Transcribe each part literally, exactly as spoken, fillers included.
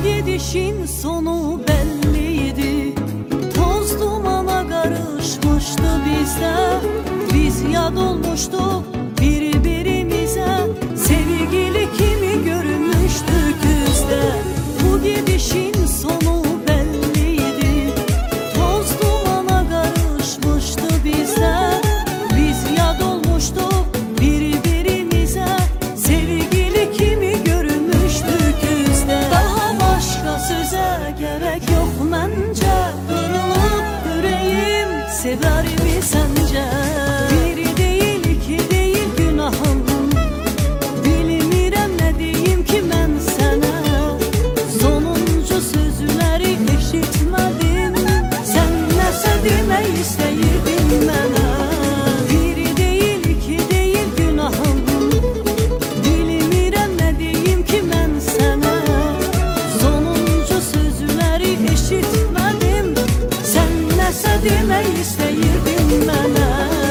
gidişin sonu belliydi. Toz dumana karışmıştı bizde. Biz yad olmuştuk birbirimize. Sevgili kimi görmüştük yüzde. Bu gidişin sonu belliydi. Toz dumana karışmıştı bizde. Biz yad olmuştuk birbirimize. Sevgili kimi görmüştük yüzde. Daha başka söze gerek yok bence. Kırılıp yüreğim sever mi sence? Bir değil iki değil günahım. Bilmirəm ne diyeyim ki ben sana. Sonuncu sözleri eşitmedim. Sen nəsə demək istəyirdin mənə. Bir değil iki değil günahım. Bilmirəm ne diyeyim ki ben sana. Sonuncu sözleri eşitmedim. Sen nəsə demək istəyirdin mənə.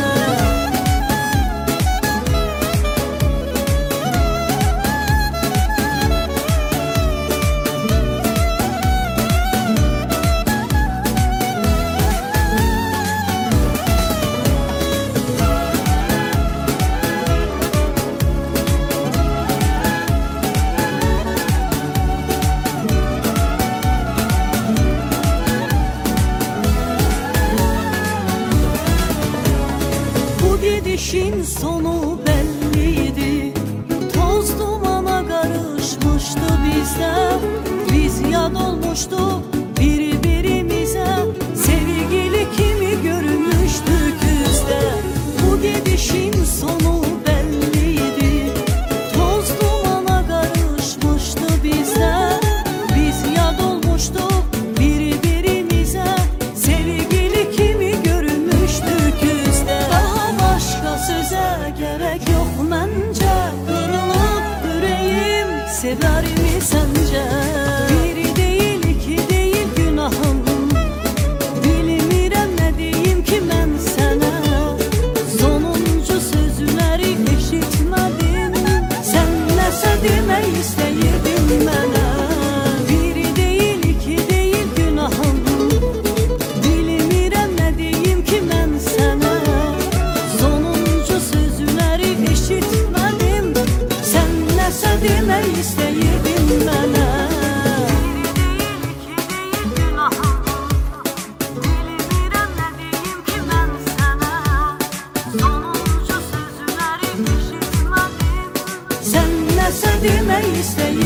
Gidişin sonu belliydi. Toz dumana karışmıştı bizde. Biz yad olmuştuk birbirimize. Sevgili kimi görmüştük yüzde. Bu gidişin sonu belliydi. Toz dumana karışmıştı bizde. Biz yad olmuştuk birbirimize. Sevgili kimi görmüştük yüzde. Başka söze gerek yok bence. Kırılıp yüreğim sever mi sence? Bir değil iki değil günahım. Bilmirəm ne diyeyim ki ben sana. Sonuncu sözleri eşitmedim. Sen nəsə demək istəyirdin mənə. Bir değil iki değil günahım. Bilmirəm ne diyeyim ki ben sana. Sonuncu sözleri eşitmedim. Sen nəsə demək istəyirdin mənə. Sen nəsə demək istəyirdin.